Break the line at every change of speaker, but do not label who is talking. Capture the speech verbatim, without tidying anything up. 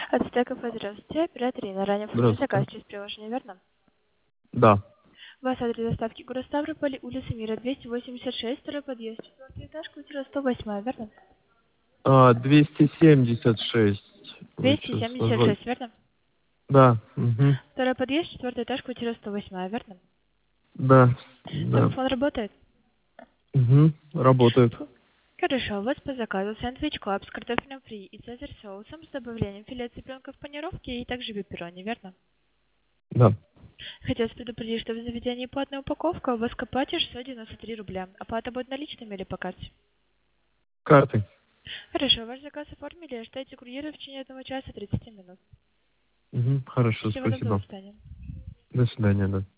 Ацтеков, здравствуйте. Оператор Ирина. Ранее оформили заказ через приложение, верно?
Да.
У вас адрес доставки город Ставрополь, улица Мира, двести восемьдесят шесть, второй подъезд, четвертый этаж, квартира сто восемь, верно?
А, двести семьдесят шесть. Ой,
двести
чё,
семьдесят
сто-
шесть, верно?
Да. Угу.
Второй подъезд, четвертый этаж, квартира сто восемь, верно?
Да. Да.
Домофон работает?
Угу. Работает.
Фу. Хорошо, у вас по заказу сэндвич клаб с картофелем фри и цезарь соусом с добавлением филе цыпленка в панировке и также пепперони, верно?
Да.
Хотелось предупредить, что в заведении платная упаковка, у вас к оплате шестьсот девяносто три рубля. Оплата будет наличными или по карте?
Картой.
Хорошо, ваш заказ оформили, ожидайте курьера в течение одного часа тридцати минут.
Угу. Хорошо,
Всего доброго, до
спасибо.
свидания.
До свидания, да.